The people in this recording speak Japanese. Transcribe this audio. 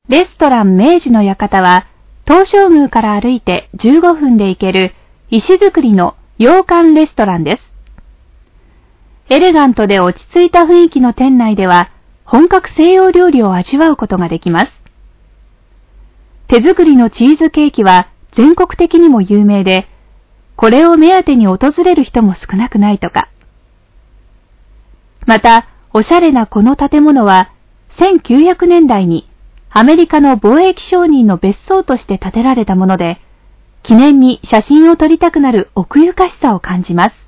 レストラン明治の館は、東照宮から歩いて15分で行ける石造りの洋館レストランです。エレガントで落ち着いた雰囲気の店内では、本格西洋料理を味わうことができます。手作りのチーズケーキは全国的にも有名で、これを目当てに訪れる人も少なくないとか。また、おしゃれなこの建物は、1900年代にアメリカの貿易商人の別荘として建てられたもので、記念に写真を撮りたくなる奥ゆかしさを感じます。